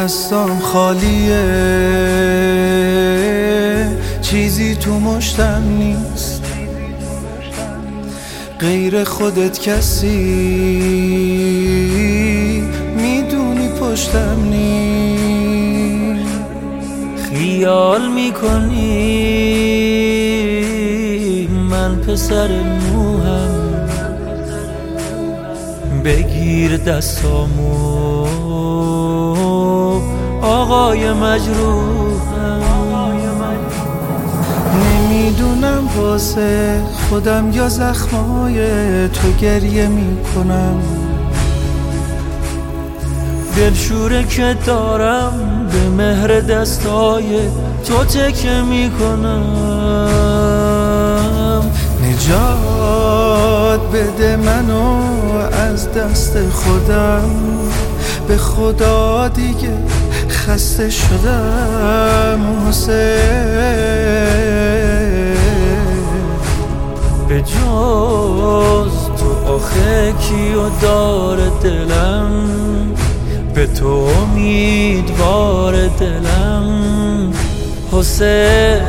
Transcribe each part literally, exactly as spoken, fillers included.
دستام خالیه، چیزی تو مشتم نیست غیر خودت، کسی میدونی پشتم نیست. خیال میکنی من پسر موهم، بگیر دستامو آقای مجروحم. نمیدونم واسه خودم یا زخمای تو گریه میکنم، دلشوره که دارم به مهر دستای تو تکه میکنم. نجات بده منو از دست خودم، به خدا دیگه خسته شدم حسین. به جز تو آخه کیو داره دلم، به تو امیدوار دلم حسین.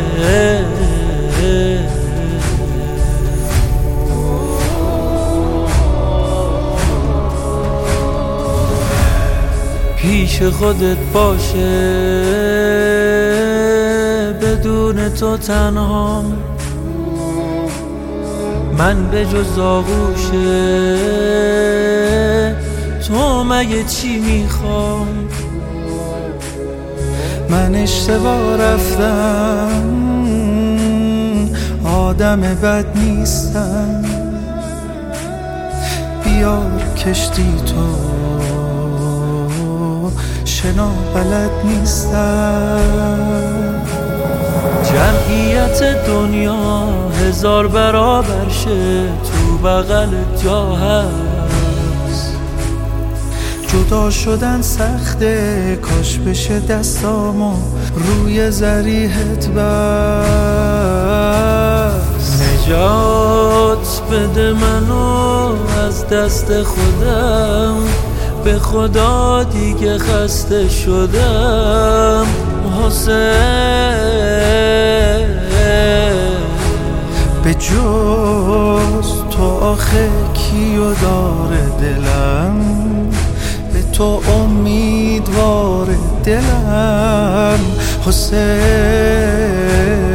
پیش خودت باشه بدون تو تنهام، من به جز آغوشه تو مگه چی میخوام؟ من اشتباه رفتم، آدم بد نیستم، بیار کشتی تو شنا بلد نیستم. جمعیت دنیا هزار برابر شه تو بغل جا هست، جدا شدن سخته، کاش بشه دستامو روی ذریحت بست. نجات بده منو از دست خودم، به خدا دیگه خسته شدم حسین. به جز تو آخه کیو داره دلم، به تو امیدوار دلم حسین.